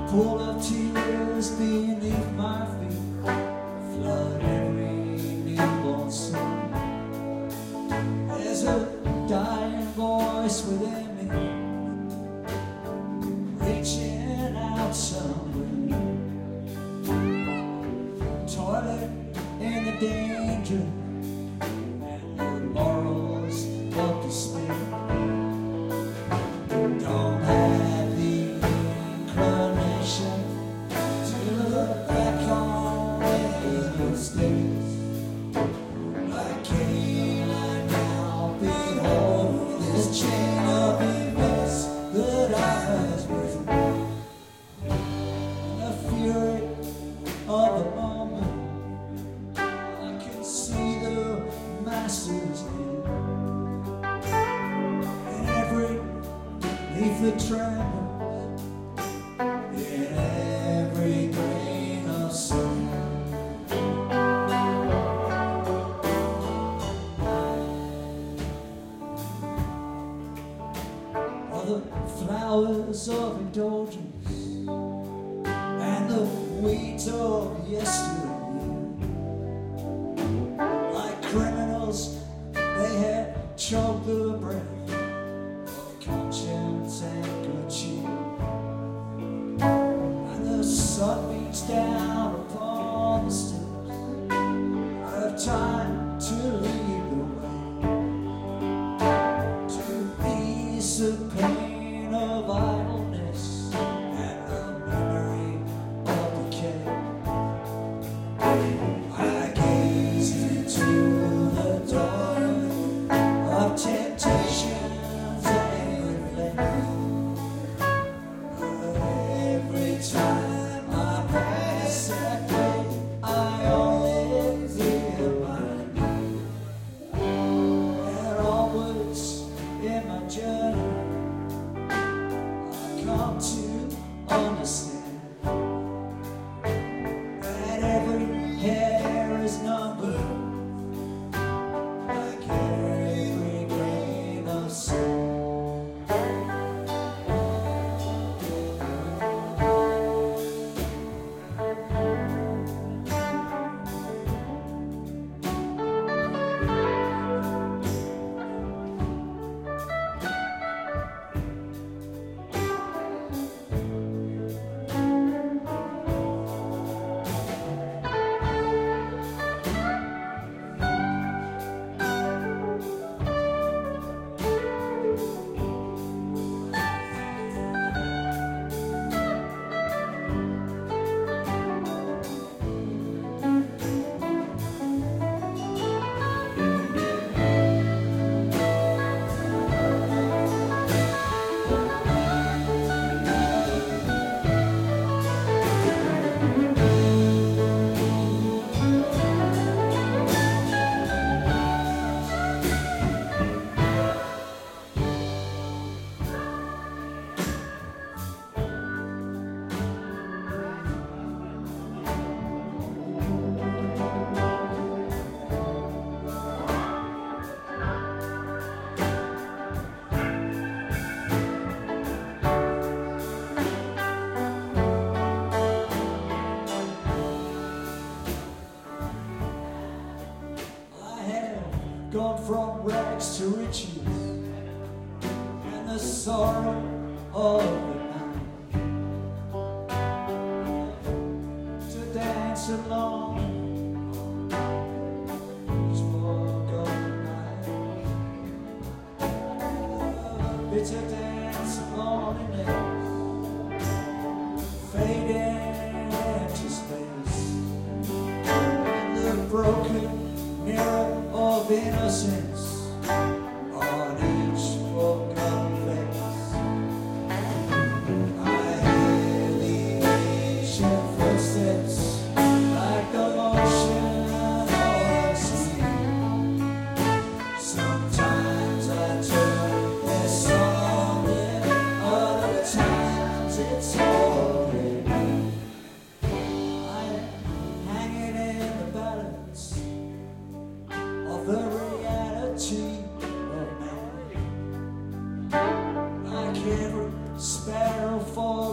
Pool of tears beneath my feet, flood every newborn soul. There's a dying voice within me, reaching out somewhere. Toilet in the danger and the laurels of despair. Don't have the inclination to look back on those days. I can't lie now, behold this chain of events that I was with. And the fury of the moment, I can see the master's hand. And every leaf that trembles, in every grain of sand. Are the flowers of indulgence and the weeds of yesterday, like criminals, they had choked the breath of conscience and good cheer. And the sun beats down upon the steps of time to lead the way to ease the pain of idleness and the memory of decay. I gaze into the dawn of temptations and reflect. Every time I pass that way, I only feel my need. And always in my journey, I come to understand that every hair is numbered, like every grain of sand. Gone from rags to riches and the sorrow of the night, to dance along each forgotten night, bitter dance of loneliness, fading into space, and the broken mirror of innocence on each forgotten face. I hear the ancient footsteps like the motion of the sea. Sometimes I turn this song in, other times it's holding me. I am hanging in the balance of the reality of man, like every sparrow falls